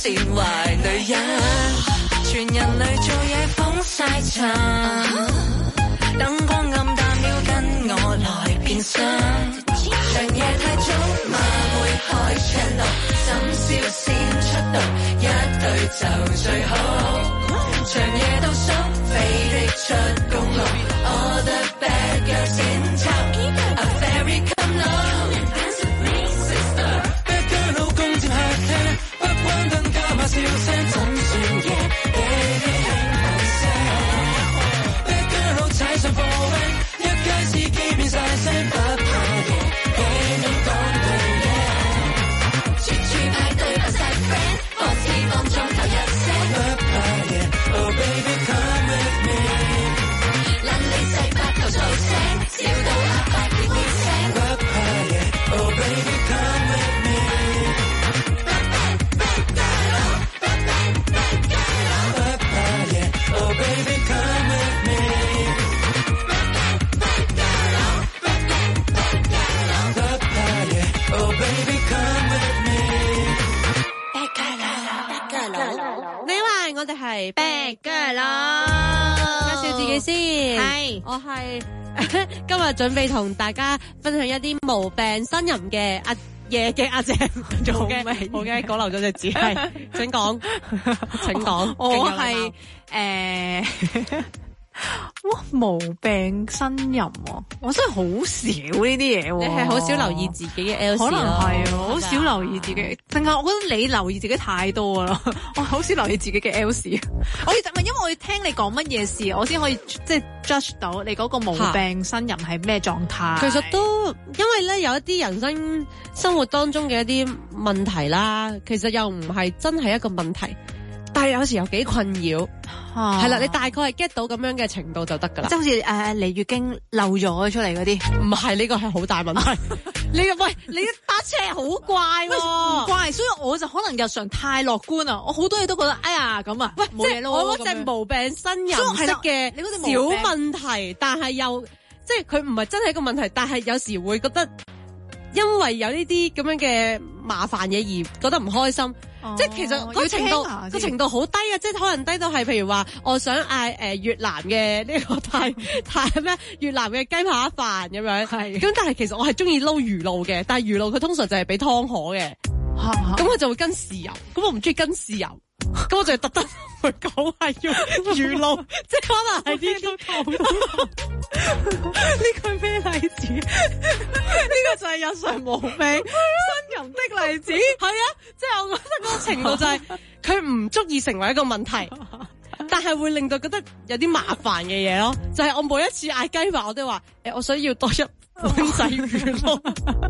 變壞女人，全人類做嘢風晒塵，燈光暗淡要跟我來變身，長夜太早馬會開 channel， 深宵先出道，一對就最好，長夜到宿飛的出公路 ，All the bad girls in town，A fairy come low。Dance with me, sister。Bad girl 老公接客廳，不關燈加碼笑聲，怎算夜？Baby 輕輕聲。Bad girl 老踩上貨 van， 一街司機變晒聲，不怕夜，俾你講句嘢。處處派對不晒 friend， 波子放鐘頭一聲，不怕夜。Oh baby come with me， 撚你細八頭嘈聲，笑到阿伯叫叫聲，不怕夜。Oh baby come with me，Bad girl， 不怕夜。Oh baby come with me，Bad girl， 不怕夜。Oh baby come with me，Bad girl， 你話我哋係 Bad girl，介紹自己先。係，我係今日準備同大家分享一啲無病呻吟嘅阿爺嘅阿姐。好嘅，好嘅，講漏咗隻字，係，請講，請講。 我係哇，無病呻吟喎，我真係好少呢啲嘢喎。 你係好少留意自己嘅 L C 可能係啊，好少留意自己。淨係我覺得你留意自己太多啦，我好少留意自己嘅 L C。我要因為我要聽你講乜嘢事，我先可以即係 judge 到你嗰個無病呻吟係咩狀態。 其實都因為咧有一啲生活當中嘅一啲問題啦，其實又唔係真係一個問題。但係有時又幾困擾，係啦，你大概係 get 到咁樣嘅程度就得㗎啦。 即係好似嚟月經漏咗出嚟嗰啲， 唔係呢個係好大問題。你搭車好怪喎， 唔怪，所以我就可能日常太樂觀啊，我好多嘢都覺得哎呀咁啊，冇嘢咯。 我嗰隻無病呻吟式嘅小問題，但係又即係佢唔係真係一個問題，但係有時會覺得因為有呢啲咁樣嘅麻煩嘢而覺得唔開心。即係其實個程度好低啊！即係可能低到係譬如話，我想嗌越南嘅呢個泰咩越南嘅雞扒飯咁樣。係咁，但係其實我係中意撈魚露嘅，但係魚露佢通常就係俾湯河嘅，咁佢就會跟豉油。咁我唔中意跟豉油，咁我就特登去講係要魚露，即係可能係呢啲頭痛。 呢個係咩例子？呢個就係日常無病呻吟的例子。 係啊，即係我覺得嗰個程度就係佢唔足以成為一個問題，但係會令到覺得有啲麻煩嘅嘢咯。就係我每一次嗌雞飯，我都話我想要多一碗仔魚露。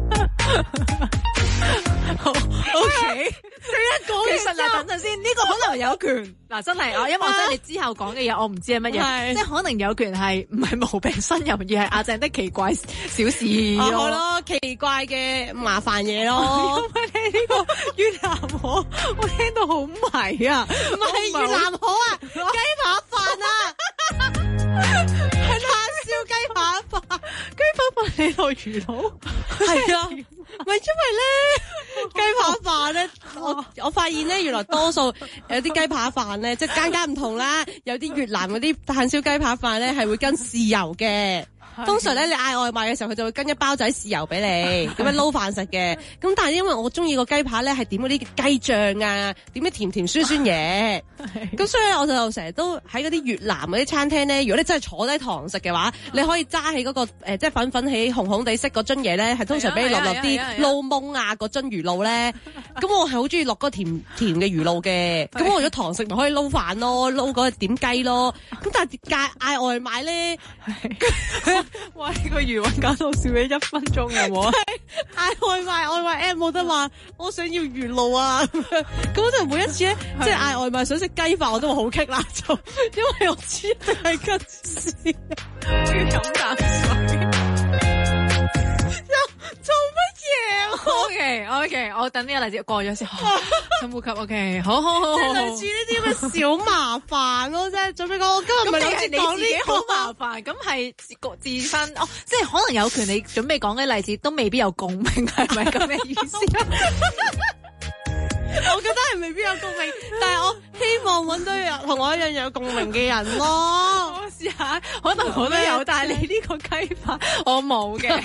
OK，其實嗱，等陣先，呢個可能有權嗱，真係因為我真係你之後講嘅嘢，我唔知係乜嘢，即係可能有權係唔係無病呻吟，而係阿鄭的奇怪小事咯，奇怪嘅麻煩嘢咯。 因為你呢個越南河，我聽到好迷啊， 唔係越南河啊，雞扒飯啊，係炭燒雞扒飯， 雞扒飯你落魚露， 係啊。唔係因為咧雞扒飯咧，我發現咧原來多數有啲雞扒飯咧，即係間唔同啦。有啲越南嗰啲炭燒雞扒飯咧係會跟豉油嘅。通常咧你嗌外賣嘅時候，佢就會跟一包仔豉油俾你，咁樣撈飯食嘅。咁但係因為我中意個雞扒咧係點嗰啲雞醬啊，點啲甜甜酸酸嘢。咁所以我就成日都喺嗰啲越南嗰啲餐廳咧，如果你真係坐低堂食嘅話，你可以揸起嗰個即係粉粉起紅紅地色嗰樽嘢咧，係通常俾你落啲撈檬啊嗰樽魚露咧。咁我係好中意落嗰甜甜嘅魚露嘅。咁我如果堂食咪可以撈飯咯，撈嗰個點雞咯。咁但係嗌外賣咧。 哇！呢個魚雲搞到笑咗1分鐘有冇？ 嗌外賣冇得話，我想要魚露啊！咁就每一次咧，即係嗌外賣想食雞飯，我都會好棘啦，就因為我知一定係跟豉， 我要飲啖水。 做乜嘢 ？OK，我等呢個例子過咗先，深呼吸。OK，好。 即係類似呢啲咁嘅小麻煩咯，即係準備講，我今日唔係諗住講呢啲好麻煩，咁係自身即係可能有權你準備講嘅例子都未必有共鳴，係咪咁嘅意思？ 我覺得係未必有共鳴，但係我希望揾到有同我一樣有共鳴嘅人咯。 我試下，可能我都有，但係你呢個雞法我冇嘅。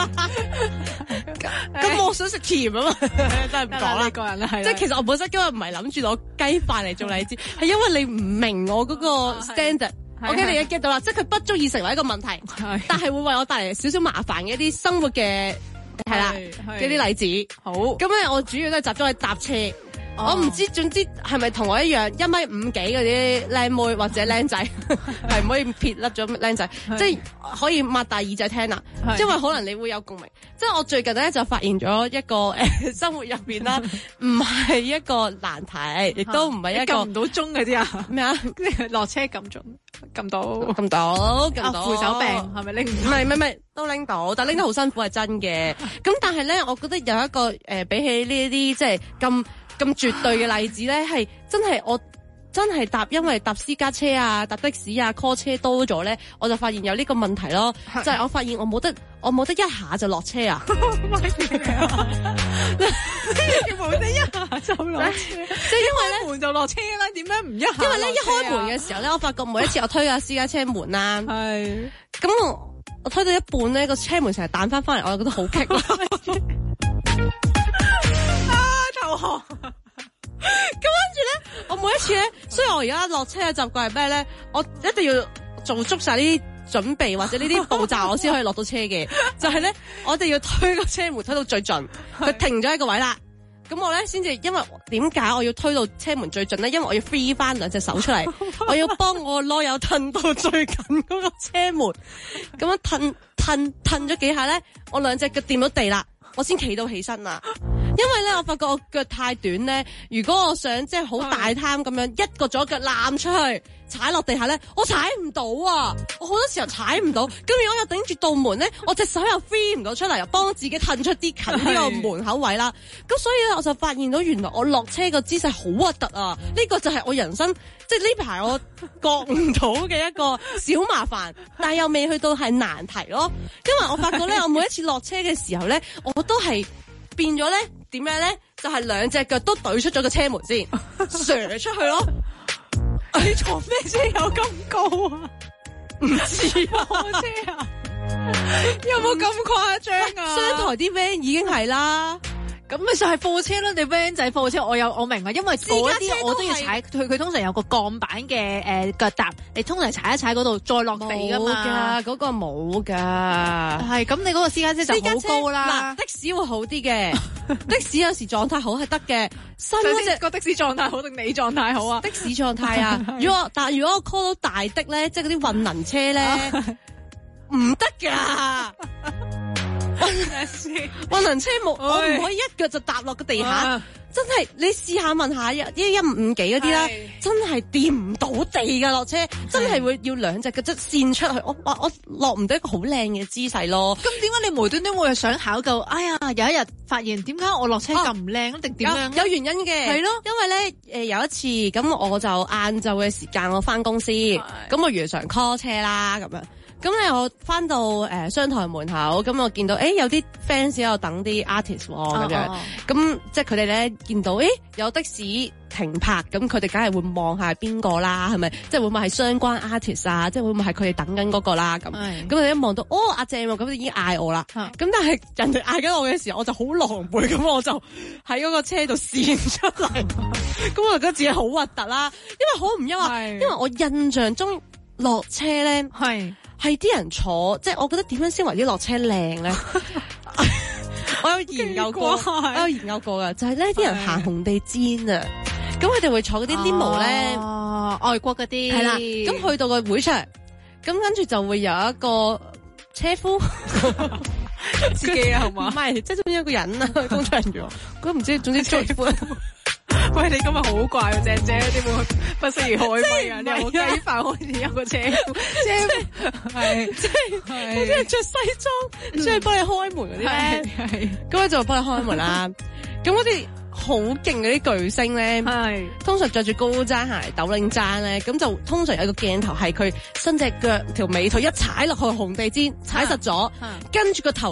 咁我想食甜啊嘛，真係唔講啦。 你個人係， 即係其實我本身今日唔係諗住攞雞飯嚟做例子，係因為你唔明我嗰個 standard。我驚你一 get 到啦，即係佢不足以成為一個問題，但係會為我帶嚟少少麻煩嘅一啲生活嘅係啦嘅啲例子。好，咁咧我主要都係集中喺搭車。我唔知，總之係咪同我一樣1.5米嗰啲靚妹或者靚仔，係唔可以撇甩咗靚仔，即係可以擘大耳仔聽啦。因為可能你會有共鳴。即係我最近咧就發現咗一個生活入邊啦，唔係一個難題，亦都唔係一個撳唔到鐘嗰啲啊？咩啊？落車撳鐘，撳到扶手柄係咪拎？ 唔係都拎到，但拎得好辛苦係真嘅。咁但係咧，我覺得有一個比起呢啲即係咁絕對嘅例子咧，係我真係因為搭私家車啊、搭的士啊、call 車多咗咧，我就發現有呢個問題咯。就係我發現我冇得一下就落車啊！冇得一下就落車，即係因為咧門就落車啦。點解唔一下？因為咧一開門嘅時候咧，我發覺每一次我推下私家車門啦，係咁我推到一半咧，個車門成日彈翻嚟，我就覺得好棘咯。投降。咁跟住咧，我每一次咧，雖然我而家落車嘅習慣係咩咧，我一定要做足晒呢啲準備或者呢啲步驟，我先可以落到車嘅。就係咧，我哋要推個車門推到最盡，佢停咗喺個位啦。咁我咧先至，因為點解我要推到車門最盡咧？因為我要 free 翻兩隻手出嚟，我要幫我個囉柚褪到最近嗰個車門，咁樣褪咗幾下咧，我兩隻腳掂到地啦，我先企到起身啦。因為咧，我發覺我腳太短咧，如果我想即係好大貪咁樣一個左腳攬出去踩落地下咧，我踩唔到啊！我好多時候踩唔到，咁如果又頂住道門咧，我隻手又 free 唔到出嚟，又幫自己褪出啲近呢個門口位啦。咁所以咧，我就發現到原來我落車個姿勢好核突啊！呢個就係我人生即係呢排我覺唔到嘅一個小麻煩，但係又未去到係難題咯。因為我發覺咧，我每一次落車嘅時候咧，我都係變咗咧。點樣咧？就係兩隻腳都懟出咗個車門先，射出去咯。你坐咩車有咁高啊？唔知啊，車啊，有冇咁誇張啊？商台啲 van 已經係啦。咁咪就係貨車咯，你 van 仔貨車，我明啊，因為嗰啲我都要踩，佢通常有個鋼板嘅腳踏，你通常踩一踩嗰度再落地噶嘛。冇㗎，嗰個冇㗎。係咁，你嗰個私家車就好高啦。嗱，的士會好啲嘅，的士有時狀態好係得嘅。新嗰隻個的士狀態好定你狀態好啊？的士狀態啊，如果我 call 到大的咧，即係嗰啲混能車咧，唔得㗎。混能車冇，我唔可以一腳就踏落個地下，真係你試下問下1.5幾嗰啲啦，真係掂唔到地噶落車，真係會要兩隻腳即跣出去，我落唔到一個好靚嘅姿勢咯。咁點解你無端端會想考究？哎呀，有一日發現點解我落車咁唔靚定點樣？有原因嘅，係咯，因為咧有一次咁我就晏晝嘅時間我翻公司，咁我如常 call 車啦咁樣。咁咧，我翻到商台門口，咁我見到有啲 fans 喺度等啲 artist 咁樣，咁即係佢哋咧見到有的士停泊，咁佢哋梗係會望下邊個啦，係咪？即係會唔會係相關 artist 啊？即係會唔會係佢哋等緊嗰個啦？咁佢哋一望到阿鄭喎，咁就已經嗌我啦。咁但係人哋嗌緊我嘅時候，我就好狼狽，咁我就喺嗰個車度跣出嚟，咁我覺得自己好核突啦。因為我印象中落車咧係啲人坐，即係我覺得點樣先為啲落車靚咧？我有研究過噶，就係呢啲人行紅地氈啊，咁佢哋會坐嗰啲 limo 咧，外國嗰啲係啦，咁去到個會場，咁跟住就會有一個車夫自己啊，係嘛？唔係，即係總之一個人啊，工作人員，佢唔知，總之車夫。喂，你今日好怪啊，姐姐，點會不適宜開咪啊？你有冇雞飯開始有個車夫，係即係着西裝，即係幫你開門嗰啲咧，咁咧就幫你開門啦。咁嗰啲好勁嗰啲巨星咧，通常着住高踭鞋、斗領踭咧，咁就通常有個鏡頭係佢伸隻腳條尾腿一踩落去紅地氈，踩實咗，跟住個頭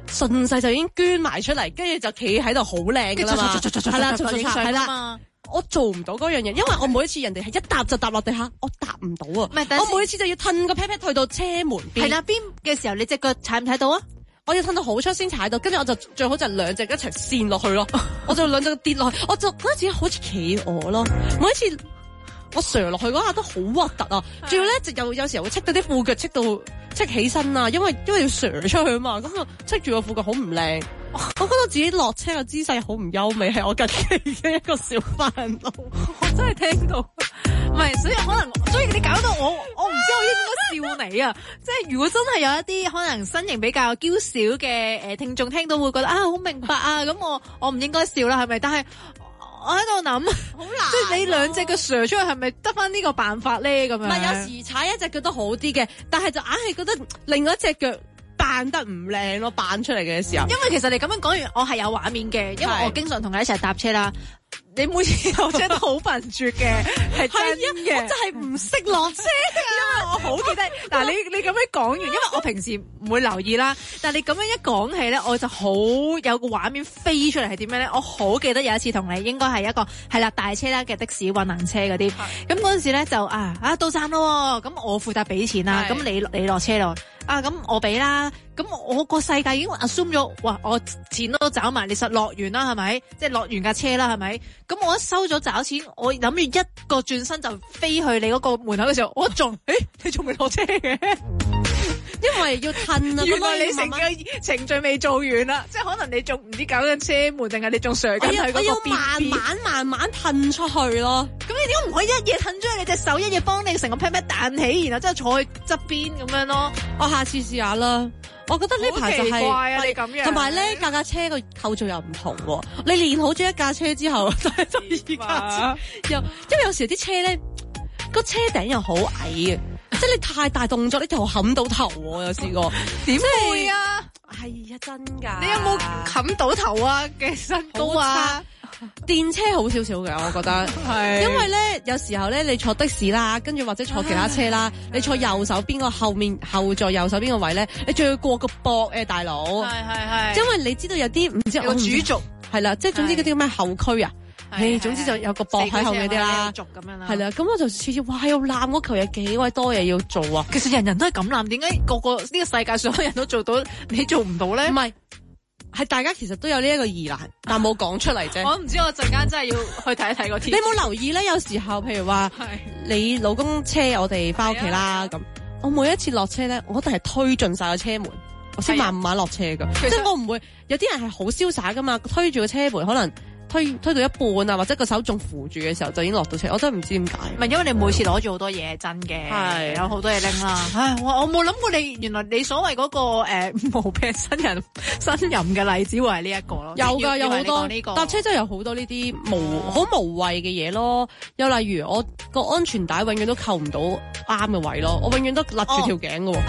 順勢就已經捐埋出嚟，跟住就企喺度好靚㗎啦嘛，係啦，係啦。我做唔到嗰樣嘢，因為我每一次人哋係一踏就踏落地下，我踏唔到啊！我每一次就要褪個 pat pat 去到車門邊。 係啦，邊嘅時候你隻腳踩唔踩到啊？ 我要褪到好出先踩到，跟住我就最好就兩隻一齊跣落去咯。我就兩隻跌落去，我就覺得自己好似企鵝咯。每一次我上落去嗰下都好核突啊！仲要咧就有時候會戚到啲褲腳戚起身啊，因為要上出去啊嘛，咁啊戚住個褲腳好唔靚。我覺得自己落車嘅姿勢好唔優美，係我近期嘅一個小煩惱。 我真係聽到，唔係，所以你搞到我唔知我應該笑你啊！即係如果真係有一啲可能身形比較嬌小嘅聽眾聽到會覺得啊好明白啊，咁我唔應該笑啦，係咪？但係我喺度諗，好難，即係你兩隻腳射出去，係咪得翻呢個辦法咧？咁樣， 唔係有時踩一隻腳都好啲嘅，但係就硬係覺得另外一隻腳扮得唔靚咯，扮出嚟嘅時候。 因為其實你咁樣講完，我係有畫面嘅，因為我經常同你一齊搭車啦。你每次落車都好笨拙嘅，係真嘅。我就係唔識落車㗎，因為我好記得。嗱，你咁樣講完，因為我平時唔會留意啦，但係你咁樣一講起咧，我就好有個畫面飛出嚟係點樣咧？我好記得有一次同你應該係一個係啦大車啦嘅的士運行車嗰啲，咁嗰陣時咧就到站咯，咁我負責俾錢啦，咁你落車咯。咁我俾啦，咁我個世界已經 assume 咗，哇！我錢都找埋，你實落完啦，係咪？即係落完架車啦，係咪？咁我一收咗找錢，我諗住一個轉身就飛去你嗰個門口嘅時候，我仲，你仲未落車嘅？ 因為要褪啊！ 原來你成個程序未做完啦，即係可能你仲唔知搞緊車門，定係你仲上緊喺嗰個邊邊？我要慢慢褪出去咯。 咁你點解唔可以一嘢褪出去？你隻手一嘢幫你成個 pat pat 彈起，然後之後坐去側邊咁樣咯？ 我下次試下啦。我覺得呢排就係， 你咁樣， 同埋咧架車個構造又唔同喎。你練好咗一架車之後，就係二架車又，因為有時啲車咧個車頂又好矮嘅。即係你太大動作，你就冚到頭喎，有試過。點會啊？係啊，真㗎。你有冇冚到頭啊嘅身高啊？電車好少少嘅，我覺得。係。因為咧，有時候咧，你坐的士啦，跟住或者坐其他車啦，你坐右手邊個後座右手邊個位咧，你仲要過個膊大佬。係。因為你知道有啲唔知有個主軸係啦，即係總之嗰啲咩後驅啊。總之就有個膊喺後面啲啦，係啦，咁我就次次哇要攬嗰球嘢幾鬼多嘢要做啊！ 其實人人都係咁攬，點解個呢個世界上所有人都做到，你做唔到咧？ 唔係，係大家其實都有呢一個疑難，但冇講出嚟啫。 我唔知，我陣間真係要去睇一睇個天。 你有冇留意咧？有時候譬如話你老公車我哋翻屋企啦，咁我每一次落車咧，我都係推進晒個車門，我先慢慢落車噶。即係我唔會有啲人係好瀟灑噶嘛，推住個車門可能。推到一半啊，或者個手仲扶住嘅時候就已經落到車，我真係唔知點解。唔係因為你每次攞住好多嘢，真嘅，係有好多嘢拎啦。唉，我冇諗過你原來你所謂嗰個無病呻吟嘅例子會係呢一個咯。有㗎，有好多搭車真係有好多呢啲好無謂嘅嘢咯。又例如我個安全帶永遠都扣唔到啱嘅位咯，我永遠都勒住條頸㗎喎。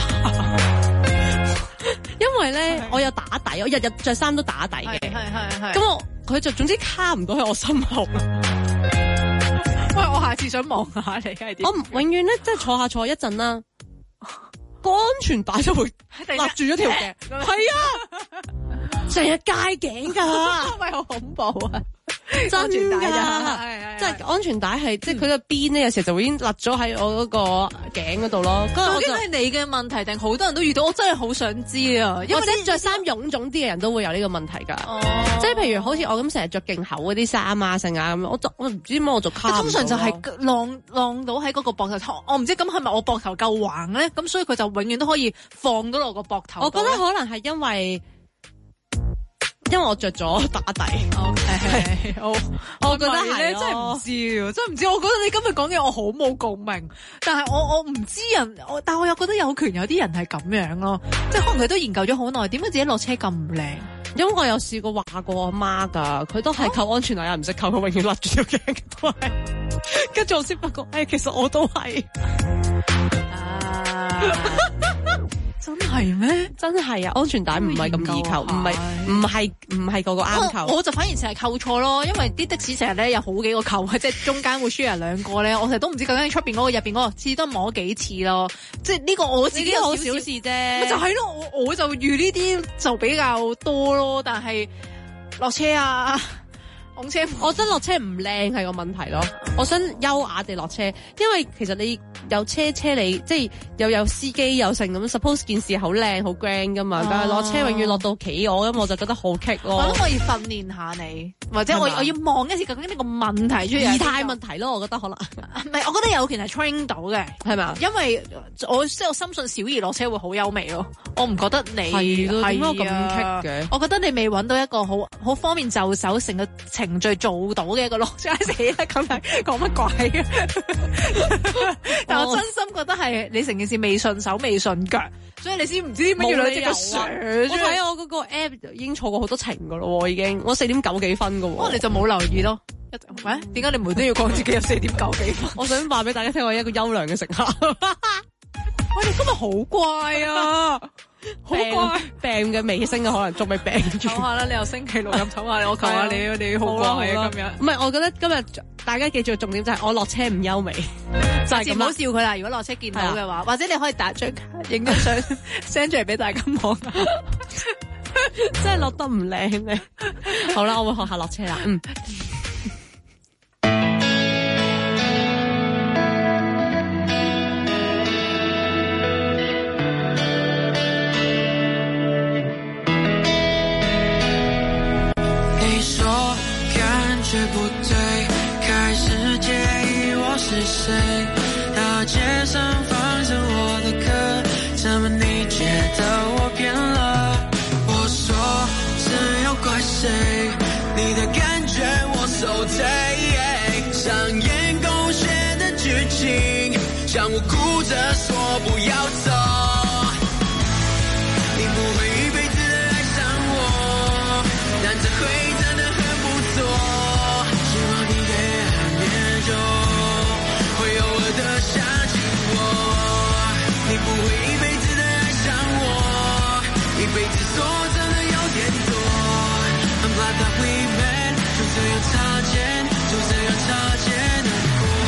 因為咧，我有打底，我日日着衫都打底嘅。係。咁佢就總之卡唔到喺我心口。喂，我下次想望下你係點？我永遠咧，即係坐一陣啦，個安全帶就會勒住咗條頸。係啊，成日戒頸㗎，咪好恐怖啊！真㗎，即係安全帶係，即係佢個邊咧，有時就會已經勒咗喺我嗰個頸嗰度咯。究竟係你嘅問題定好多人都遇到？我真係好想知啊！因為咧着衫臃腫啲嘅人都會有呢個問題㗎。即係譬如好似我咁成日着勁厚嗰啲衫啊、剩啊咁樣，我唔知點解我就卡。通常就係晾到喺嗰個膊頭。我唔知咁係咪我膊頭夠橫咧？咁所以佢就永遠都可以放到落個膊頭。我覺得可能係因為我着咗打底。OK，我覺得係真係唔知，真係唔知。我覺得你今日講嘅我好冇共鳴，但係我唔知人，但我又覺得有權有啲人係咁樣咯，即係可能佢都研究咗好耐，點解自己落車咁唔靚？因為我有試過話過我媽㗎，佢都係扣安全帶又唔識扣，佢永遠勒住條頸都係。跟住我先發覺，其實我都係。 真係咩？ 真係啊，安全帶唔係咁易扣，唔係個個啱扣。 我就反而成日扣錯咯，因為啲的士成日咧有好幾個扣，即係中間會 share 兩個咧，我成日都唔知究竟出邊嗰個入邊嗰個，至多摸幾次咯。即係呢個我自己好小事啫，就係咯，我就遇呢啲就比較多咯，但係落車啊。 我覺得落車唔靚係個問題咯，我想優雅地落車，因為其實你有車你即係又有司機有成咁 ，suppose 件事好靚好 grand 噶嘛，但係落車永遠落到企我咁，我就覺得好棘咯。 我都可以訓練下你，或者我要望一次究竟呢個問題出現。 儀態問題咯，我覺得可能唔係，我覺得有權係 train 到嘅，係咪啊？因為我深信小儀落車會好優美咯，我唔覺得你係咯，點解咁棘嘅？ 我覺得你未揾到一個好方便就手成個程序做到嘅一個落車死啦！咁係講乜鬼？但我真心覺得係你成件事未順手未順腳，所以你先唔知點解要兩隻腳上。 我睇我嗰個 app 已經錯過好多程噶咯，已經我4.9幾分噶。 你就冇留意咯。喂，點解你每都要講自己有4.9幾分？ 我想話俾大家聽，我係一個優良嘅乘客。 喂，你今日好乖啊！好乖， 病嘅尾聲啊，可能仲未病住。 唞下啦，你又星期六咁唞下，我求下你，你好乖啊！今日唔係，我覺得今日大家記住重點就係我落車唔優美，就係咁。唔好笑佢啦！如果落車見到嘅話，或者你可以打張卡影張相 send 出嚟俾大家望下，真係落得唔靚咧。好啦，我會學下落車啦。 觉不对，开始介意我是谁，大街上放着我的歌，怎么你觉得我变了？我说这又怪谁？你的感觉我受罪，上演狗血的剧情，像我哭着说不要走，你不会一辈子的爱上我，但这会真的很不错，你不会一辈子的爱上我，一辈子说真的有点多。I'm glad that we met， 就这样擦肩，就这样擦肩而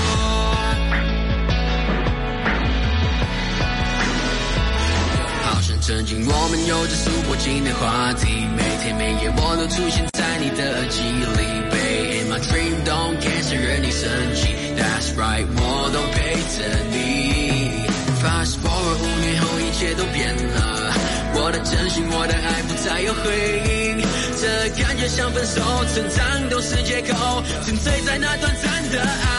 过。好像曾经我们有着数不尽的话题，每天每夜我都出现在你的耳机里。Babe, in my dream don't cancel， 惹你生气。That's right， 我都陪着你。Fast forward 5年后一切都变了，我的真心我的爱不再有回应，这感觉像分手，成长都是借口，沉醉在那短暂的爱，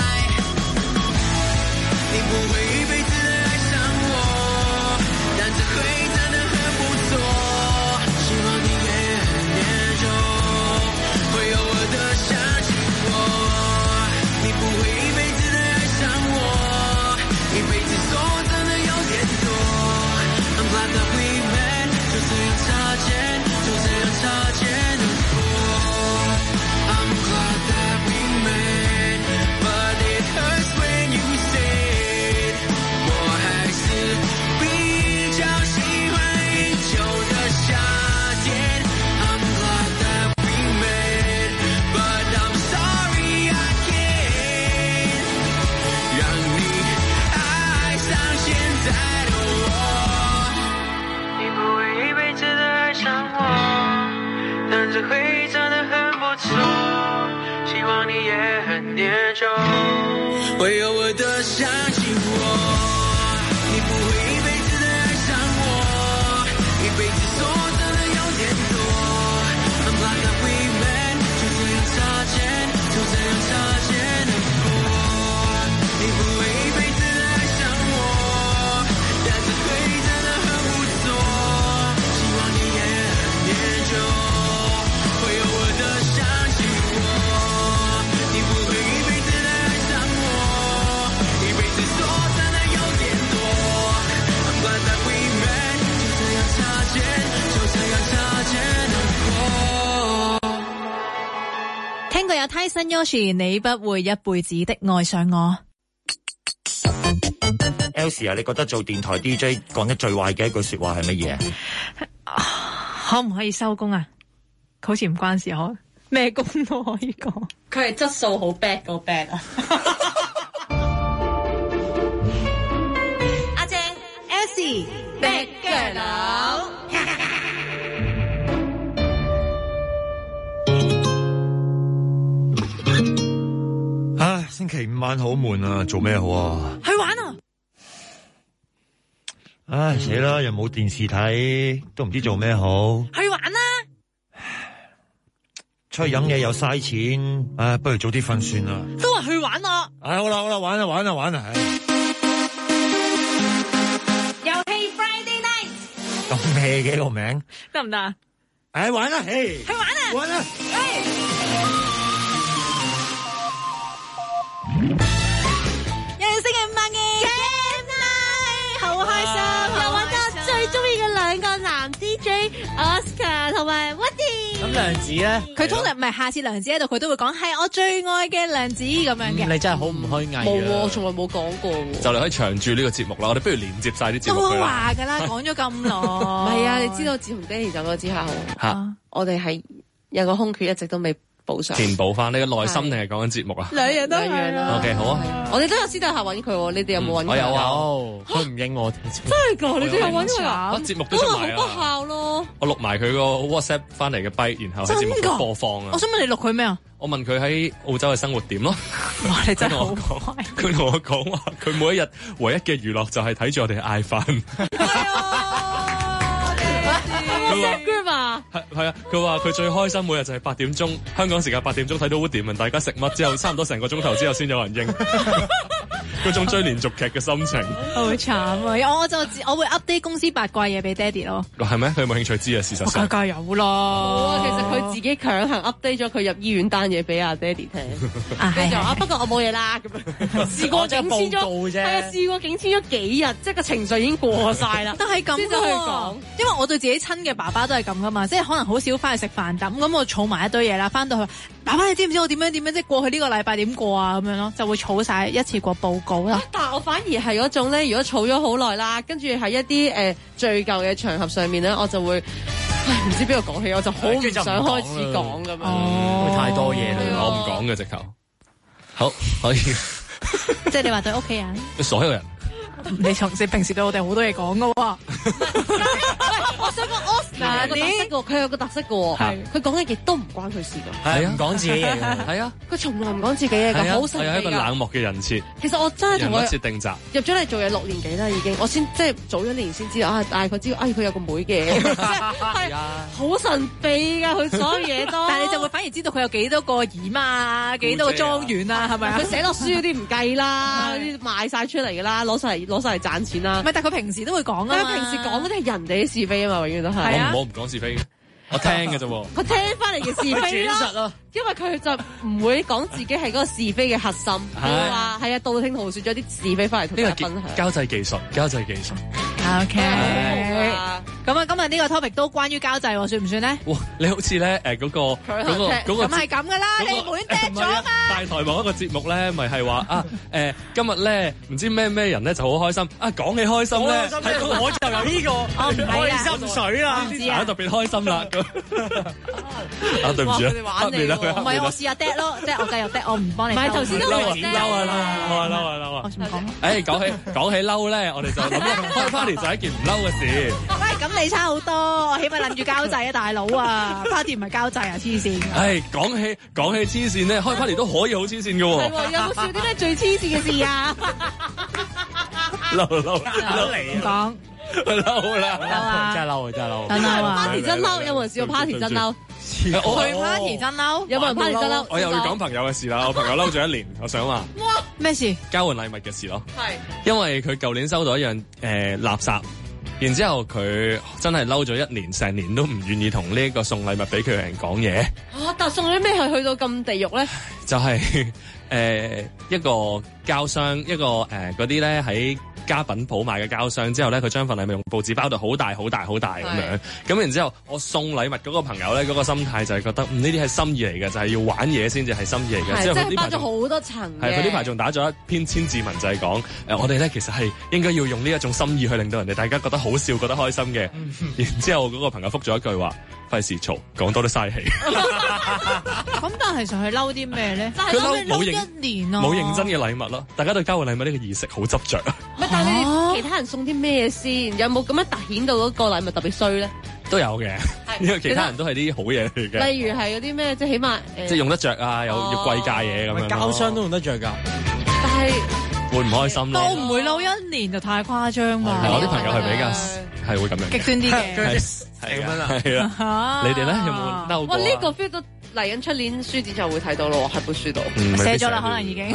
你不会一辈子的爱上我，但这会真的很不错，希望你也很念旧，会偶尔的想起我，你不会一辈子的爱上我，一辈子说真的有点多。I'm glad that we met， 就这样擦肩，就这样擦肩而过。I'm glad that we met， but it hurts when you say it。我还是比较喜欢依旧的夏天。I'm glad that we met， but I'm sorry I can't 让你爱上现在的我，你不会一辈子的爱上我，但这会真的很不错，希望你也很念旧，会偶尔的想起我，你不会一辈子的爱上我，一辈子说真的有点多。I'm glad that we met， 就这样擦肩，就这样擦肩而过，你不会一辈子的爱上我，但这会真的很不错，希望你也很念旧，会偶尔的想起我，你不会一辈子的爱上我，一辈子说真的有点多。I'm glad that we met， 就这样擦肩，就这样擦肩而過。 聽過有 Tyson Yoshi，你不會一輩子的愛上我。 Elsie 啊，你覺得做電台 DJ 講得最壞嘅一句說話係乜嘢？ 可唔可以收工啊？好似唔關事可，咩工都可以講。 佢係質素好 bad 個 bad 啊！ 阿正 Elsie bad girl 佬。 唉，星期五晚好悶啊，做咩好啊？ 去玩啊！ 唉，死啦，又冇電視睇，都唔知做咩好。 去玩啦！ 出去飲嘢又嘥錢，唉，不如早啲瞓算啦。 都話去玩啊！ 唉，好啦，玩啊！ 遊戲 Friday Night 咁 hea 嘅個名得唔得啊？ 唉，玩啦，嘿， 去玩啊！ 玩啦！ 有星期五晚嘅 Game Night，好開心，又揾到最中意嘅兩個男 DJ Oscar 同埋 Woody。 咁梁子咧， 佢通常唔係下次梁子喺度，佢都會講係我最愛嘅梁子咁樣嘅。 你真係好唔虛偽啊！ 冇喎，我從來冇講過喎。 就嚟可以長住呢個節目啦，我哋不如連接晒啲節目都佢啦。 話㗎啦，講咗咁耐。 唔係啊，你知道自從爹哋走咗之後，我哋係有個空缺一直都未補上。 填補翻你嘅內心定係講緊節目啊？ 兩樣都係啦。 OK， 好啊。 我哋都有私底下揾佢喎，你哋有冇揾佢？ 我有啊。 佢唔應我哋。 真係㗎，你哋有揾佢啊？ 節目都出埋好不啊！ 孝咯。 我錄埋佢個 WhatsApp 翻嚟嘅 bite，然後喺節目度播放啊我！想問你錄佢咩啊？ 我問佢喺澳洲嘅生活點咯。 哇！你真係好快。佢同我講話，佢每一日唯一嘅娛樂就係睇住我哋嗌飯。佢話 group 啊， 係啊！佢話佢最開心每日就係8點鐘香港時間8點鐘睇到 Woody 問大家食乜之後，差唔多成個鐘頭之後先有人應。嗰種追連續劇嘅心情。 好慘啊！我會 update 公司八卦嘢俾爹哋咯。 係咩？佢有冇興趣知啊？事實上， 梗係有啦。 其實佢自己強行 update 咗佢入醫院單嘢俾阿爹哋聽。跟住就不過我冇嘢啦咁樣。試過境遷咗，係啊，試過境遷咗幾日，即係個情緒已經過晒啦。 但係咁先至去講， 因為我對自己親嘅爸爸都係咁噶嘛，即係可能好少翻去食飯咁我儲埋一堆嘢啦，翻到去爸爸你知唔知我點樣即係過去呢個禮拜點過啊咁樣咯，就會儲晒一次過報告啦。 但係我反而係嗰種咧，如果儲咗好耐啦，跟住喺一啲敘舊嘅場合上面咧，我就會唔知邊度講起，我就好唔想開始講咁樣。 太多嘢啦， 我唔講嘅直頭。好，可以。 即係你話對屋企人， 所有人。 你平時對我哋好多嘢講噶喎。 我想講 Oscar 有個特色嘅，佢有個特色嘅喎，佢講嘅嘢都唔關佢事㗎。 係啊，唔講自己嘢㗎。 係啊， 佢從來唔講自己嘢㗎，好神秘㗎。 係一個冷漠嘅人設。 其實我真係同佢設定集入咗嚟做嘢6年幾啦，已經。我先即係早1年先知道啊，大概知道佢有個妹嘅，係好神秘㗎，佢所有嘢都。 但係你就會反而知道佢有幾多個姨媽、幾多個莊園啊，係咪啊？ 佢寫落書嗰啲唔計啦，嗰啲賣晒出嚟㗎啦，攞晒嚟賺錢啦。 唔係，但係佢平時都會講啊嘛。 但係佢平時講嗰啲係人哋啲是非啊嘛，永遠都係。 我唔講是非嘅，我聽嘅啫喎。 佢聽翻嚟嘅是非啦，因為佢就唔會講自己係嗰個是非嘅核心，佢會話係啊，道聽途說咗啲是非翻嚟同大家分享。 交際技術。 OK，咁啊，今日呢個 topic 都關於交際喎，算唔算咧？ 哇！你好似咧嗰個咁係咁噶啦，你冇人掟咗嘛？ 大台某一個節目咧，咪係話啊今日咧唔知咩人咧就好開心啊！講起開心咧， 我就由呢個開心水啦， 大家特別開心啦咁。啊，對唔住啊， 玩你唔係我試下 dead 咯，即係我繼續 dead，我唔幫你。唔係頭先都嬲啊！ 我唔講。 誒，講起嬲咧，我哋就諗開 party 就係一件唔嬲嘅事。 喂，咁你差好多，我起碼諗住交際啊，大佬啊 ，party 唔係交際啊，黐線。 誒，講起黐線咧，開 party 都可以好黐線嘅喎。 係喎，有冇笑啲咩最黐線嘅事啊？ 嬲嚟唔講。 嬲啦！ 真係嬲啊！ party 真嬲，有冇人試過 party 真嬲？ 去 party 真嬲， 有冇人 party 真嬲？ 我又要講朋友嘅事啦，我朋友嬲咗1年，我想話咩事？ 交換禮物嘅事咯。 係因為佢舊年收到一樣垃圾，然之後佢真係嬲咗1年，成年都唔願意同呢一個送禮物俾佢嘅人講嘢。 但係送咗咩係去到咁地獄咧？ 就係一個膠箱，一個嗰啲咧喺家品鋪買嘅膠箱，之後咧佢將份禮物用報紙包到好大咁樣，咁然之後我送禮物嗰個朋友咧嗰個心態就係覺得呢啲係心意嚟嘅，就係要玩嘢先至係心意嚟嘅。 即係包咗好多層嘅。 係佢呢排仲打咗一篇千字文，就係講我哋咧其實係應該要用呢一種心意去令到人哋大家覺得好笑、覺得開心嘅。然之後嗰個朋友覆咗一句話：費事嘈，講多都嘥氣。 咁但係其實佢嬲啲咩咧？ 佢嬲冇一年啊， 冇認真嘅禮物咯。大家對交換禮物呢個儀式好執着啊。 但係你哋其他人送啲咩先？有冇咁樣凸顯到嗰個禮物特別衰咧？ 都有嘅，因為其他人都係啲好嘢嚟嘅。 例如係嗰啲咩，即係起碼即係用得着啊，有要貴價嘢咁樣。 膠箱都用得着㗎， 但係會唔開心咯？ 都唔會嬲一年就太誇張嘛。 我啲朋友係比較係會咁樣極端啲嘅， 係啊。你哋咧有冇嬲過？ 哇！呢個 feel 都嚟緊出年書展就會睇到咯，喺本書度寫咗啦，可能已經。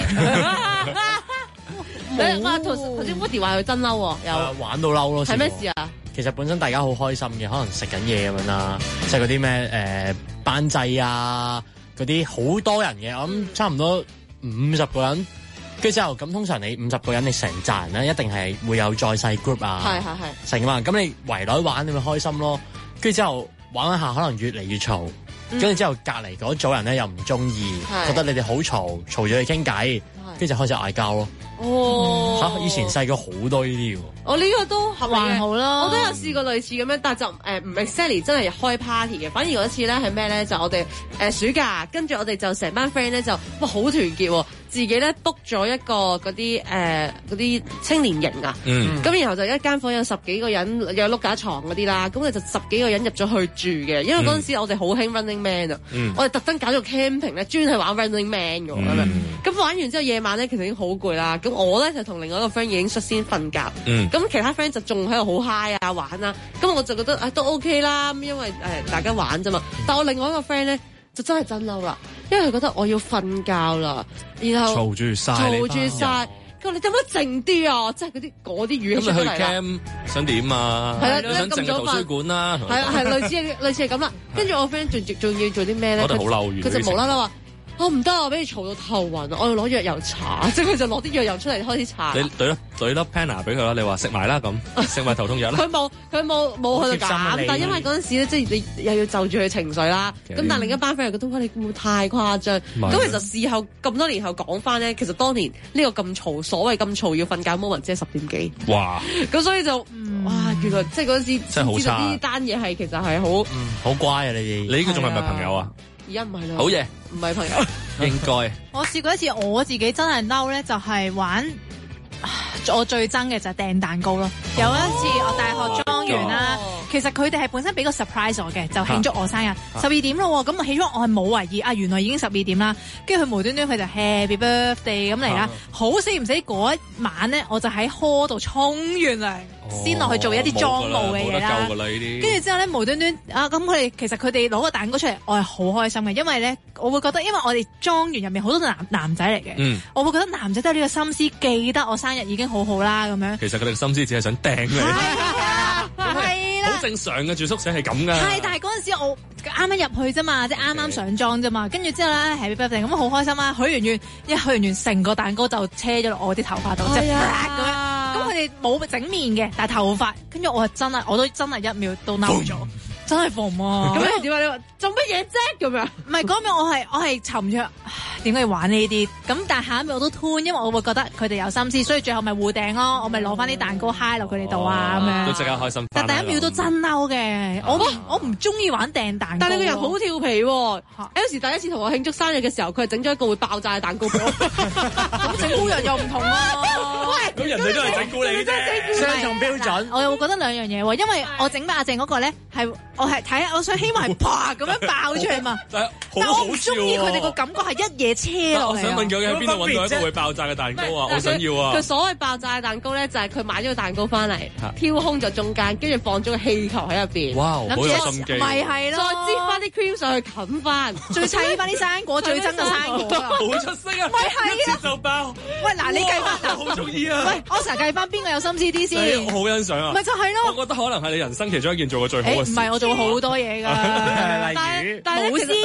頭先 Woody 話佢真嬲喎，又玩到嬲咯。 係咩事啊？ 其實本身大家好開心嘅，可能食緊嘢咁樣啦，即係嗰啲咩班祭啊，嗰啲好多人嘅，我諗差唔多50個人，跟住之後咁通常你50個人，你成扎人咧一定係會有再細 group 啊，係成嘛，咁你圍內玩你咪開心咯，跟住之後玩一下可能越嚟越嘈，跟住之後隔離嗰組人咧又唔中意，覺得你哋好嘈住你傾偈，跟住就開始嗌交咯。 哦， 以前細個好多呢啲喎。 我呢個都還好啦， 我都有試過類似咁樣，但係就唔係 exactly 真係開 party 嘅。反而嗰次咧係咩咧？就我哋暑假，跟住我哋就成班 friend 咧就哇好團結喎，自己咧 book 咗一個嗰啲青年營啊。咁然後就一間房有10幾個人，有碌架床嗰啲啦。咁我哋就10幾個人入咗去住嘅，因為嗰陣時我哋好興 Running Man 啊。我哋特登搞咗 camping 咧，專係玩 Running Man 㗎咁樣。咁玩完之後夜晚咧其實已經好攰啦。咁我咧就同另外一個 friend 已經率先瞓覺。咁其他 friend 就仲喺度好 high 啊玩啊，咁我就覺得都 OK 啦，因為大家玩啫嘛。但我另外一個 friend 咧就真係真嬲啦，因為佢覺得我要瞓覺啦，然後嘈住晒， 佢話你做乜靜啲啊？即係嗰啲語氣出嚟啦。咁你去 camp 想點啊？ 係啦， 你想靜喺圖書館啦。 係類似係咁啦。跟住我 friend 仲要做啲咩咧？ 我哋好嬲， 佢就無啦啦話。我唔得啊！俾你嘈到頭暈啊！我要攞藥油搽，即係佢就攞啲藥油出嚟開始搽。你懟粒 Panna 俾佢啦，你話食埋啦咁，食埋頭痛藥啦。 佢冇去到減，但因為嗰陣時咧，即係你又要就住佢情緒啦。咁但另一班 friend 又覺得哇，你會唔會太誇張？咁其實事後咁多年後講翻咧，其實當年呢個咁嘈，所謂咁嘈要瞓覺 moment 即係10點幾。哇！咁所以就哇，原來即係嗰陣時真係好差。 呢單嘢係其實係好乖啊！你哋你呢個仲係咪朋友啊？ 而家唔係啦， 好嘢， 唔係朋友， 應該。 我試過一次，我自己真係嬲咧，就係玩。我最憎嘅就係掟蛋糕咯。有一次我大學莊園啦，其實佢哋係本身俾個 surprise 我嘅，就慶祝我生日。12點咯，咁我起初我係冇為意啊，原來已經12點啦。跟住佢無端端佢就 Happy Birthday 咁嚟啦，好死唔死嗰一晚咧，我就喺 hall 度沖完涼，先落去做一啲裝務嘅嘢啦。跟住之後咧，無端端啊，咁佢哋攞個蛋糕出嚟，我係好開心嘅，因為咧我會覺得，因為我哋莊園入面好多男仔嚟嘅，我會覺得男仔都有呢個心思，記得我生日已經好好啦咁樣。 其實佢哋嘅心思只係想掟你。係啦，好正常嘅，住宿舍係咁噶。 係，但係嗰陣時我啱啱入去啫嘛，即係啱啱上妝啫嘛，跟住之後咧 Happy Birthday 咁好開心啦！許完願，一許完願，成個蛋糕就車咗落我啲頭髮度，即係咁樣。咁佢哋冇整面嘅，但係頭髮，跟住我都真係1秒都嬲咗。真係瘋啊！ 咁你點啊？你話做乜嘢啫？咁樣唔係嗰秒我係沉着，點解要玩呢啲？咁但係下一秒我都 turn，因為我會覺得佢哋有心思，所以最後咪互掟咯，我咪攞翻啲蛋糕揩落佢哋度啊咁樣。 都即刻開心。 但第一秒都真嬲嘅，我唔中意玩掟蛋糕。 但係你個人好調皮喎。有時第一次同我慶祝生日嘅時候，佢係整咗一個會爆炸嘅蛋糕俾我。 咁整蠱人又唔同喎。 咁人哋都係整蠱你啫， 雙重標準。 我又會覺得兩樣嘢喎，因為我整俾阿靜嗰個咧係。我係睇下，我想希望係啪咁樣爆出嚟嘛。但我唔中意佢哋個感覺係一嘢車落嚟。 我想問究竟喺邊度揾到一個會爆炸嘅蛋糕啊？我想要啊！ 佢所謂爆炸嘅蛋糕咧，就係佢買咗個蛋糕翻嚟，挑空咗中間，跟住放咗個氣球喺入邊。 哇！好有心機。 咪係咯， 再擠翻啲 cream 上去冚翻， 再砌翻啲生果，最憎嘅生果啊！ 好出色啊！ 咪係啊！ 就爆。 喂，嗱你計翻， 好中意啊！ 喂，我成日計翻邊個有心思啲先？ 我好欣賞啊！ 咪就係咯。 我覺得可能係你人生其中一件做過最好嘅事。 唔係，我做過好多嘢㗎。 例如舞獅。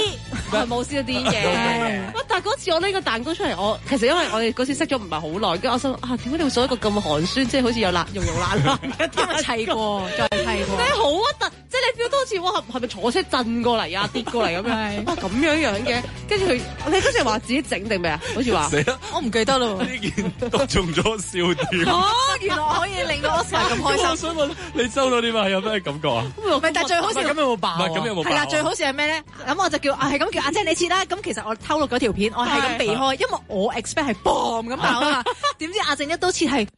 係冇試過癲嘅。但係嗰次我拎個蛋糕出嚟，其實因為我哋嗰次識咗唔係好耐，跟住我心點解你會送一個咁寒酸，即係好似有溶爛爛嘅， 因為砌過，再砌過， 即係好核突，即係你 feel 到好似哇係咪坐車震過嚟啊跌過嚟咁樣，哇咁樣嘅，跟住佢你嗰時話自己整定未啊？好似話死啦！ 我唔記得咯。 呢件都中咗笑點。 原來可以令到 Oscar 咁開心。 我想問你收到啲乜有咩感覺啊？ 唔係，但係最好笑咁有冇爆？ 唔係咁有冇爆？ 係啦，最好笑係咩咧？咁我就係咁叫阿姐你切啦。咁其實我偷錄嗰條片，我係咁避開，因為我 expect 係 boom 咁爆啊嘛。點知阿靜一刀切係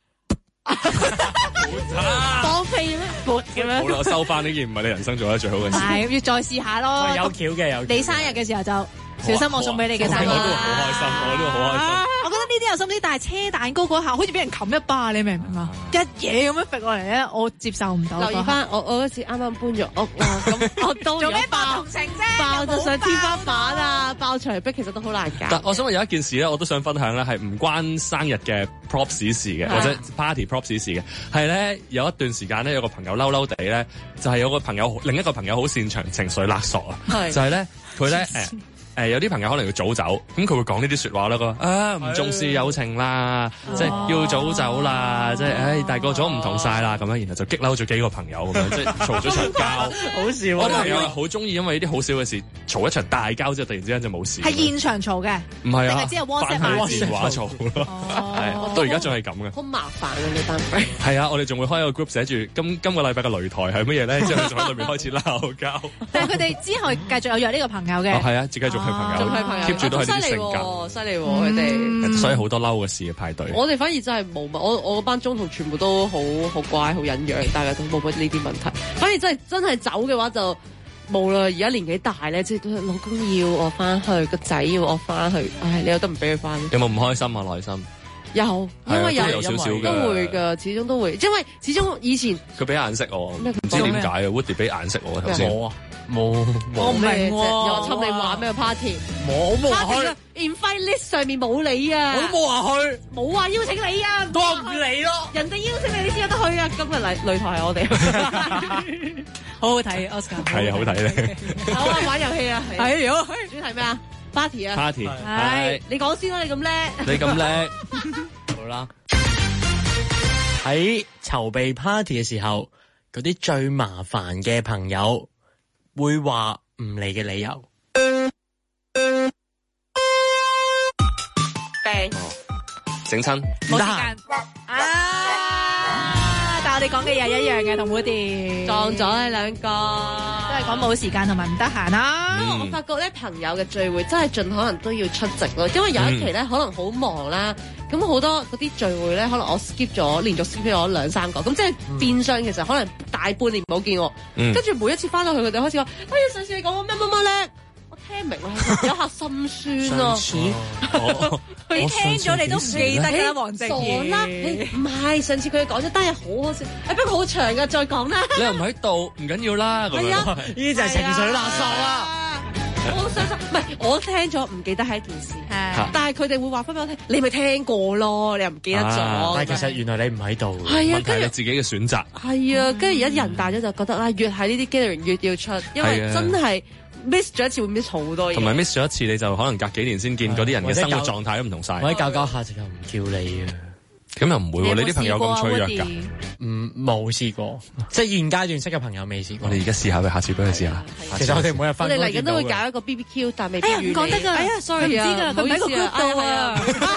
放屁咩？撥咁樣。 好啦，我收翻呢件唔係你人生做得最好嘅事。 係要再試下咯。 有橋嘅有。 你生日嘅時候就小心我送俾你嘅蛋糕。 我呢個好開心，我呢個好開心。 我覺得呢啲有心啲，但係車蛋糕嗰下好似俾人冚一巴，你明唔明啊？一嘢咁樣揈落嚟咧，我接受唔到。 留意翻，我嗰次啱啱搬咗屋啦，咁我都做咩爆同情啫？ 爆到上天花板啊！爆牆壁其實都好難搞。 但我想問有一件事咧，我都想分享咧，係唔關生日嘅 props 事嘅，或者 party props 事嘅，係咧有一段時間咧，有個朋友嬲嬲地咧，就係有個朋友，另一個朋友好擅長情緒勒索啊，就係咧佢咧有啲朋友可能要早走，咁佢會講呢啲説話啦，唔重視友情啦，即係要早走啦，即係大個咗唔同晒啦咁樣，然後就激嬲咗幾個朋友咁樣，即係嘈咗場交。 好笑我啲朋友好中意，因為呢啲好少嘅事嘈一場大交之後，突然之間就冇事。 係現場嘈嘅， 唔係啊， 定係只係 WhatsApp 電話嘈咯，係到而家仲係咁嘅。 好麻煩啊！呢單 friend 係啊，我哋仲會開一個 group 寫住今個禮拜嘅擂台係乜嘢咧？之後就喺裏面開始鬧交。 但係佢哋之後繼續有約呢個朋友嘅。 係啊，繼續係朋友。 仲係朋友。 keep 住都係啲性格， 犀利喎佢哋， 所以好多嬲嘅事嘅派對。 我哋反而真係冇乜，我班中途全部都好乖，好忍讓，大家都冇乜呢啲問題。反而真係走嘅話就冇啦。而家年紀大咧，即係老公要我翻去，個仔要我翻去，唉，你有得唔俾佢翻？ 有冇唔開心啊？內心有，因為有少少嘅， 都會㗎，始終都會，因為始終以前佢俾顏色我，唔知點解啊 ，Woody 俾顏色我頭先。 冇啊，冇， 我唔明喎又侵你話咩 party？ 冇話去 invite list 上面冇你啊！ 我都冇話去， 冇話邀請你啊！ 都唔理咯。 人哋邀請你，你先有得去啊！今日擂台係我哋， 好好睇 Oscar。 係啊，好睇咧。 好啊，玩遊戲啊， 係啊， 主題咩啊 ？party 啊 party 係你講先啦，你咁叻， 你咁叻， 好啦。喺籌備 party 嘅時候，嗰啲最麻煩嘅朋友會話唔嚟嘅理由。 病整親冇時間但係我哋講嘅嘢一樣嘅，同 Woody 撞咗你兩個， 都係講冇時間同埋唔得閒啦。 我發覺咧朋友嘅聚會真係盡可能都要出席咯，因為有一期咧可能好忙啦，咁好多嗰啲聚會咧可能我 skip 咗，連續 skip 咗2-3個，咁即係變相其實可能大半年冇見我，跟住每一次翻到去佢哋開始話，哎呀上次你講乜乜乜咧，我聽唔明啦，有下心酸咯。 你聽咗你都唔記得㗎啦，黃靜怡。 傻啦，唔係上次佢講咗單嘢好好笑，不過好長㗎，再講啦。 你又唔喺度，唔緊要啦。咁樣呢啲就係情緒勒索啦。 我好傷心，唔係我聽咗唔記得係一件事，但係佢哋會話翻俾我聽，你咪聽過咯，你又唔記得咗。 但係其實原來你唔喺度。 係啊， 問題係你自己嘅選擇。 係啊，跟住而家人大咗就覺得啦，越係呢啲 gathering 越要出，因為真係 miss 咗一次會 miss 好多嘢。同埋 miss 咗一次，你就可能隔幾年先見嗰啲人嘅生活狀態都唔同晒。 我喺搞下直頭唔叫你啊！ 咁又唔會喎，你啲朋友咁脆弱㗎？ 冇試過，即係現階段識嘅朋友未試過。 我哋而家試下佢，下次俾佢試下。 其實我哋每日翻， 我哋嚟緊都會搞一個 BBQ，但未必唔講得㗎。哎呀，sorry 啊，唔喺個 group 度啊。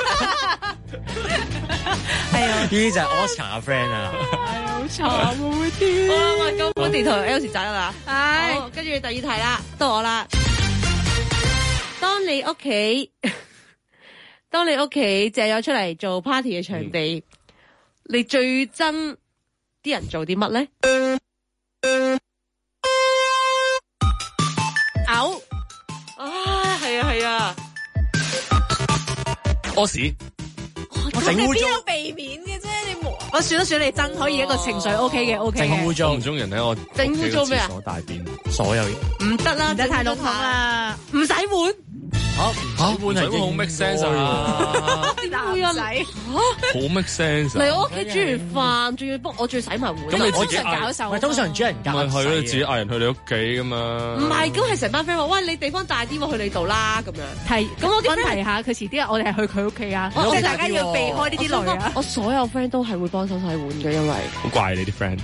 係啊，呢啲就係 Oscar 嘅 friend 啊。 好慘啊！Woody， 好啦，咁 Woody 同 Elsie 仔啦，係，跟住第二題啦，到我啦。當你屋企借咗出嚟做 party 嘅場地，你最憎啲人做啲乜咧？ 嘔！ 係啊！ 屙屎！ 我哋邊有避免嘅啫？你冇，我算你憎可以一個情緒 OK 嘅 OK 嘅。 整污糟唔中人喺我整污糟咩啊？ 廁所大便， 所有嘢唔得啦， 唔得太籠統啦， 唔洗碗。 唔使好 make sense 啊， 男仔好 make sense 啊。 嚟我屋企煮完飯，仲要幫我仲要洗埋碗。 咁你自己搞手， 咪通常主人家咪係咯，自己嗌人去你屋企噶嘛。 唔係，咁係成班 friend 話，喂，你地方大啲喎，去你度啦咁樣。 係咁，我啲提下佢遲啲，我哋係去佢屋企啊，即係大家要避開呢啲類啊。 我所有 friend 都係會幫手洗碗嘅，因為好怪你啲 friend。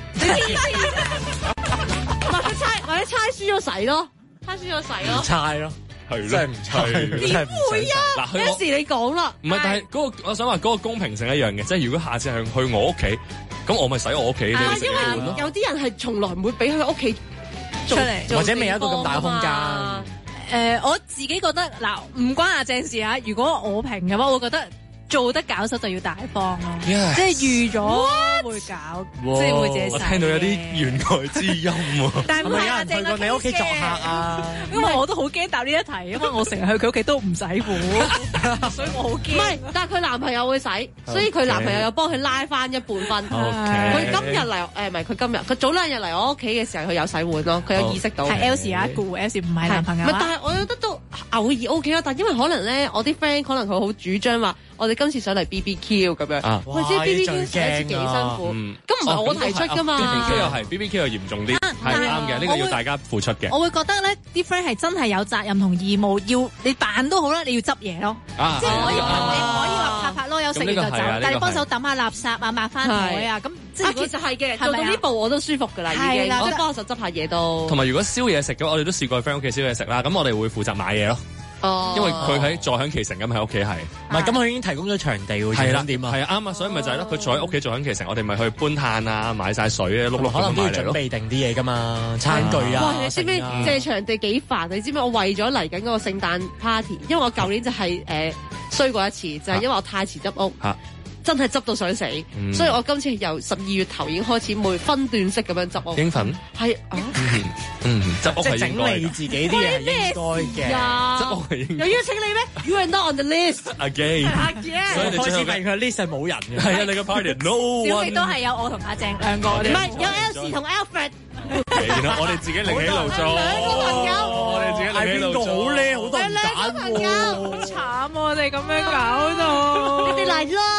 或者猜輸咗洗咯，猜輸咗洗咯。 猜咯， 係真係唔猜， 點會啊？ 嗱， 有時你講啦， 唔係，但係嗰個我想話嗰個公平性一樣嘅，即係如果下次係去我屋企，咁我咪洗我屋企啲食碗咯。 有啲人係從來唔會俾佢屋企出嚟， 或者未有一個咁大嘅空間。 我自己覺得嗱，唔關阿鄭事啊。如果我評嘅話，我會覺得做得搞手就要大方咯，即係預咗會搞，即係會自己洗。 我聽到有啲弦外之音喎。 但係唔係阿去過你屋企作客啊？ 因為我都好驚答呢一題，因為我成日去佢屋企都唔洗碗，所以我好驚。 唔係，但係佢男朋友會洗，所以佢男朋友又幫佢拉翻一半分。佢今日嚟唔係佢今日，佢早兩日嚟我屋企嘅時候，佢有洗碗咯，佢有意識到。 係 Elsie 啊，Elsie 唔係男朋友。 唔係，但係我覺得都偶爾 OK 咯。但係因為可能咧，我啲 friend 可能佢好主張話，我哋今次想嚟 BBQ 咁樣。喂，即係 BBQ 洗一次幾辛苦，咁唔係我提出㗎嘛。 BBQ 又係 BBQ 又嚴重啲，係啱嘅，呢個要大家付出嘅。 我會覺得咧，啲 friend 係真係有責任同義務，要你扮都好啦，你要執嘢咯，即係唔可以話你唔可以話拍囉柚食完就走，但係幫手抌下垃圾啊，抹翻台啊，咁即係其實係嘅，做到呢步我都舒服㗎啦，已經，我幫手執下嘢都。 同埋如果燒嘢食嘅，我哋都試過去 friend 屋企燒嘢食啦，咁我哋會負責買嘢咯。 哦， 因為佢喺坐享其成咁喺屋企係， 唔係咁佢已經提供咗場地喎， 係啦， 點啊？ 係啊，啱啊，所以咪就係咯，佢坐喺屋企坐享其成，我哋咪去搬炭啊，買晒水啊，碌碌可能都要準咁買嚟咯。 備定啲嘢㗎嘛，餐具啊。 哇！你知唔知借場地幾煩？你知唔知我為咗嚟緊嗰個聖誕 party，因為我舊年就係衰過一次，就係因為我太遲執屋。真係執到想死，所以我今次由12月頭已經開始每分段式咁樣執屋。 興奮係執屋係應該嘅。 即係整理自己啲嘢係應該嘅。 執屋係應該。 又邀請你咩 ？You are not on the list again。所以你開始發現佢 list 係冇人嘅。 係啊，你個 party no one。 小明都係有我同阿鄭兩個， 唔係有 Elsie 同 Alfred。 然後我哋自己另起爐灶。 兩個朋友。 我哋自己另起爐灶。 好叻，好多人揀喎。 好慘我哋咁樣搞到。 你哋嚟啦！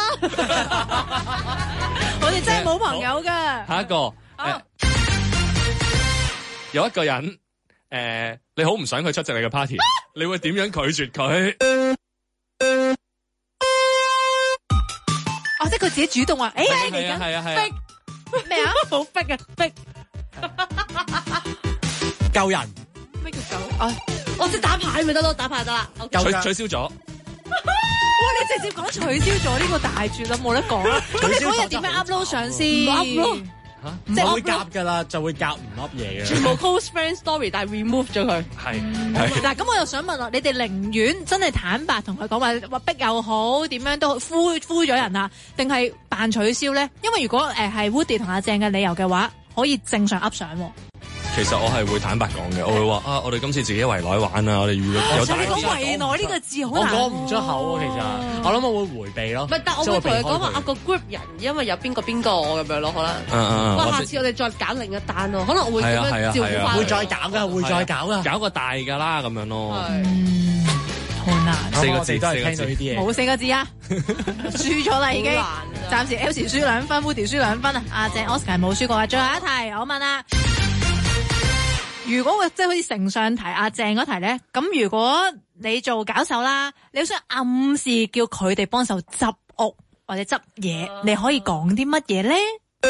我哋真係冇朋友㗎。 下一個有一個人你好唔想佢出席你嘅 party，你會點樣拒絕佢？ 即係佢自己主動話，嚟緊係啊， 咩啊？ 好逼啊，逼！ 救人咩叫救？ 我即係打牌咪得咯，打牌得啦。 取消咗。 哇！你直接講取消咗呢個大絕啦，冇得講啦。咁你嗰日點樣 upload 上先？ 唔 upload 即係會夾㗎啦，就會夾唔 up 嘢嘅。 全部 close friend story，但係 remove 咗佢。 係。 嗱，咁我又想問啦，你哋寧願真係坦白同佢講話逼又好，點樣都好敷咗人啊，定係扮取消咧？因為如果係 Woody 同阿鄭嘅理由嘅話，可以正常 up 上喎。 其實我係會坦白講嘅，我會話我哋今次自己圍內玩啊，我哋遇到有大講圍內呢個字好難， 我講唔出口其實，我諗我會迴避咯。 唔係，但我會同佢講話個 group 人，因為有邊個咁樣咯，可能。哇！下次我哋再揀另一單咯，可能我會咁樣照顧翻。 會再搞㗎，會再搞㗎， 搞個大㗎啦咁樣咯。 好難。 4個字都係聽到呢啲嘢。 冇4個字啊，輸咗啦已經。暫時 Elsie 輸2分 ，Woody 輸2分啊。阿鄭 Oscar 冇輸過啊。最後一題，我問啦。如果即係好似承上題阿鄭嗰題咧，咁如果你做搞手啦，你想暗示叫佢哋幫手執屋或者執嘢，你可以講啲乜嘢咧？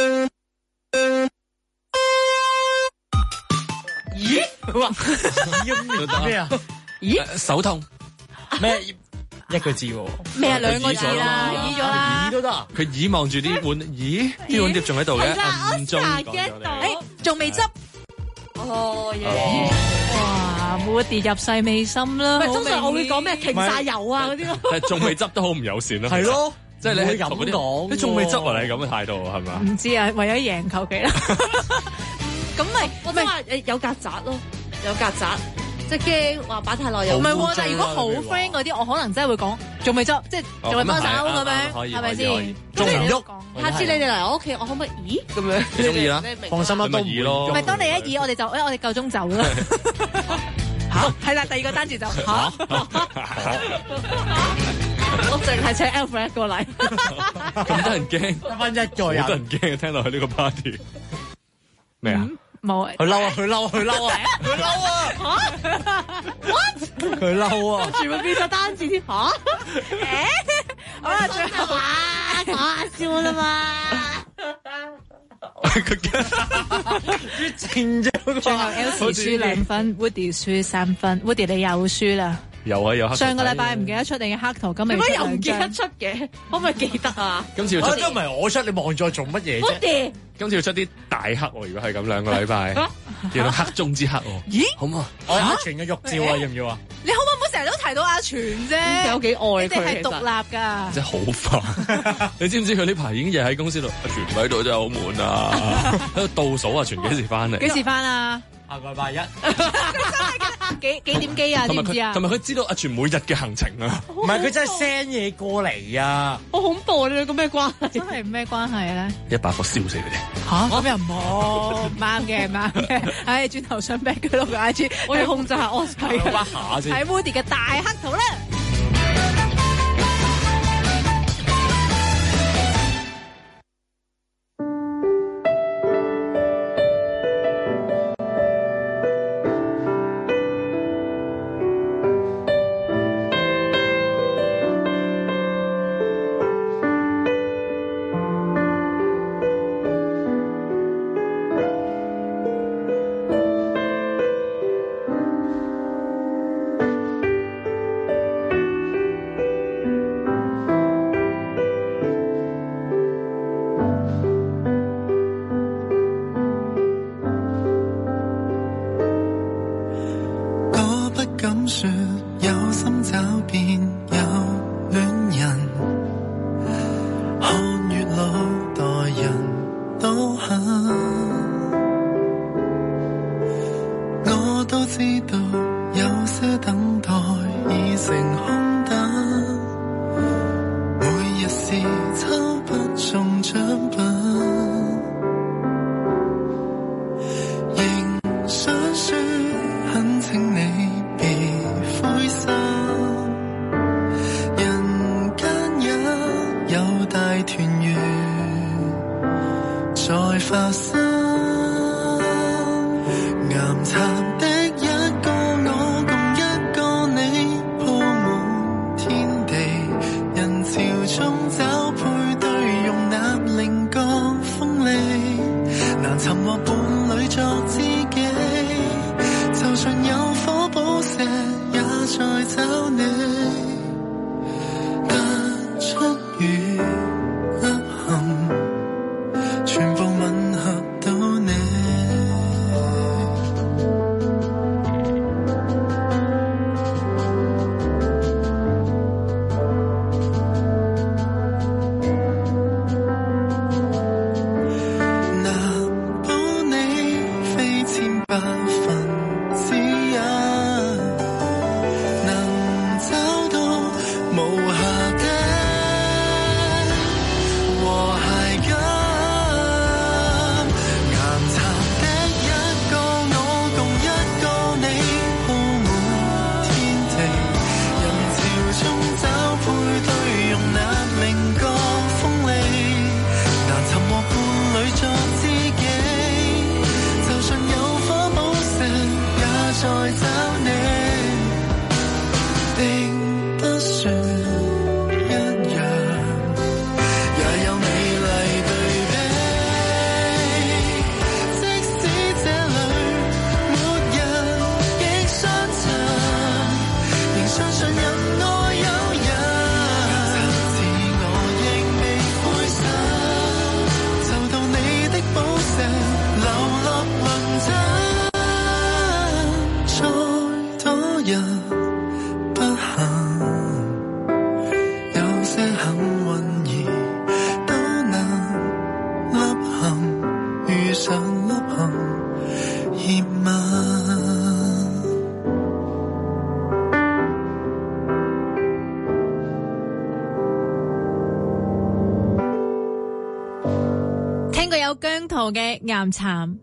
咦？ 哇！咩啊？ 咦？手痛咩？一個字喎。 咩啊？2個字啦，耳咗啦。 耳都得。 佢耳望住啲碗，咦？啲碗碟仲喺度嘅，暗中講咗你。 仲未執。 哦耶！ 哇，冇跌入世未深啦。 通常我會講咩停晒油啊嗰啲咯。 但係仲未執都好唔友善咯。 係咯， 即係你係咁講，你仲未執啊？你咁嘅態度係咪？ 唔知啊，為咗贏求其啦。咁咪我都話有曱甴咯，有曱甴，即係驚話擺太耐又唔係喎。但係如果好 friend 嗰啲，我可能真係會講仲未執，即係仲未幫手咁樣，係咪先？ 仲唔喐？ 下次你哋嚟我屋企，我可唔可以？咦咁樣？ 你中意啦， 放心啦，都唔易咯。 唔係當你一議，我哋夠鐘走啦。 係啦，第二個單字就嚇， 我淨係請 Alfred 過嚟。 咁多人驚， 得翻一個好多人， 人驚聽落去呢個 party 咩啊？ 冇佢嬲啊！佢嬲啊！佢嬲啊！佢嬲啊！佢嬲啊！ 全部變咗單字添嚇。 好啦，最後講下笑啦嘛。 佢驚靜咗個最後 Elsie 輸2分 ，Woody 輸3分，Woody 你又輸啦。 有啊有黑。 上個禮拜唔記得出你嘅黑圖，今日點解又唔記得出嘅？可唔可以記得啊？ 今次要出都唔係我出，你望住我做乜嘢啫？ Woody 今次要出啲大黑喎，如果係咁兩個禮拜，叫到黑中之黑喎。 咦？ 好唔好？ 我阿全嘅玉照啊，要唔要啊？ 你可唔可以唔好成日都提到阿全啫？ 有幾愛你哋係佢獨立㗎。 真係好煩！你知唔知佢呢排已經日喺公司度？阿全唔喺度真係好悶啊！喺度倒數阿全幾時翻嚟？ 幾時翻啊？ 下個禮拜一， 幾點機啊？知唔知啊？ 同埋佢知道阿全每日嘅行程啊！ 唔係佢真係 send 嘢過嚟啊！ 好恐怖啊！你兩個咩關係？ 真係咩關係咧？ 一把火燒死佢哋！ 嚇咁又唔好，啱嘅啱嘅。唉，轉頭上 back 佢個 IG， 我要控制下 Oscar。 屈下先。 睇 Woody 嘅大黑圖啦。姜濤嘅岩蠶。